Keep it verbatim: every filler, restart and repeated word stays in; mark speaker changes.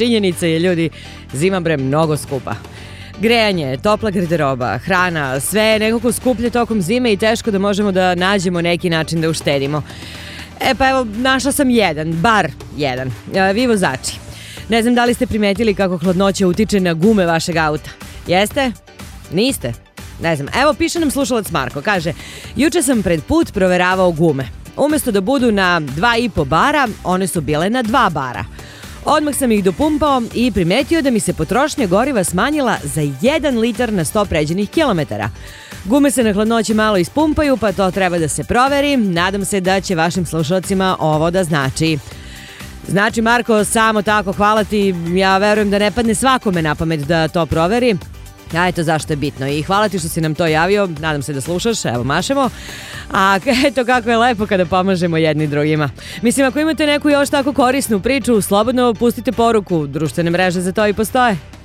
Speaker 1: činjenica je, ljudi, zima bre mnogo skupa. Grejanje, topla garderoba, hrana, sve je nekako skuplje tokom zime i teško da možemo da nađemo neki način da uštedimo. E pa evo, našla sam jedan, bar jedan. E, vi vozači, ne znam da li ste primetili kako hladnoća utiče na gume vašeg auta. Jeste? Niste? Ne znam. Evo, piše nam slušalac Marko, kaže: juče sam pred put proveravao gume. Umesto da budu na dva i po bara, one su bile na dva bara. Odmah sam ih dopumpao i primetio da mi se potrošnja goriva smanjila za jedan litar na sto pređenih kilometara. Gume se na hladnoći malo ispumpaju, pa to treba da se proveri. Nadam se da će vašim slušalcima ovo da znači. Znači, Marko, samo tako, hvala ti. Ja verujem da ne padne svakome na pamet da to proveri. A eto zašto je bitno. I hvala ti što si nam to javio. Nadam se da slušaš. Evo, mašemo. A eto kako je lepo kada pomažemo jedni drugima. Mislim, ako imate neku još tako korisnu priču, slobodno pustite poruku. Društvene mreže za to i postoje.